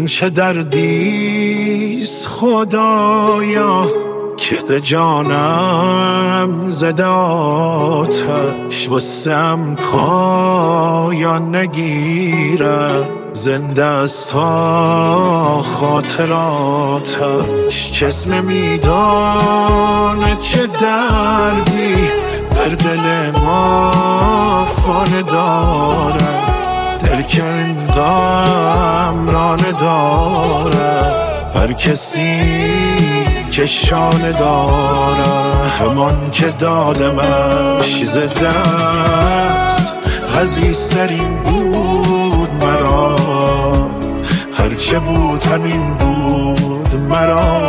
چه دردیست خدایا که ده جانم زده آتش واسم پایان نگیره زنده است تا خاطراتش کس نمیدانه چه دردی در دل ما خانه داره دل که این غم رانه داره هر کسی که شانه داره همان که دادمش ز دست عزیزترین بود مرا هرچه بود همین بود مرا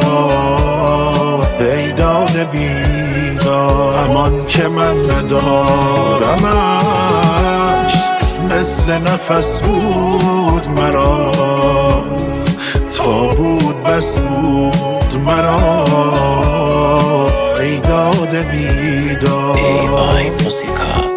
ای داده بیدا همان که من ندارمش مثل نفس بود مرا تا بود بس بود مرا ای داده بیدا ای موسیقا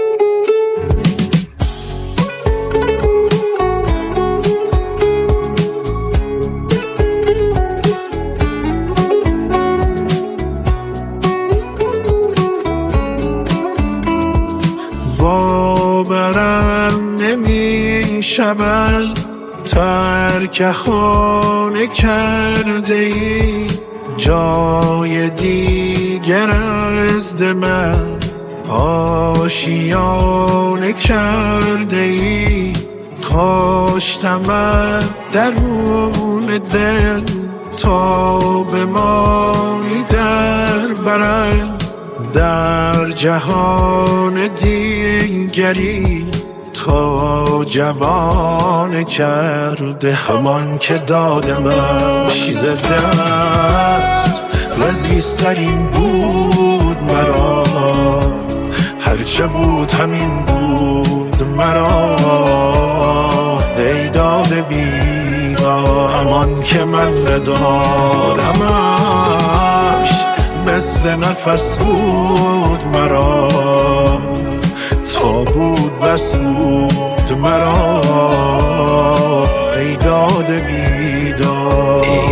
باورم نمی شود ترک خانه کرده ای جای دیگر از دل من آشیانه کرده ای کاشتم درون دل تا به مایی در برند در جهان دیگری تا جوان کرده همان که دادمش ز دست لذیذترین بود مرا هرچه بود همین بود مرا ای داده بیدا همان که من ندارمش مثل نفس بود مرا تا بود بس بود مرا ای داده بیدار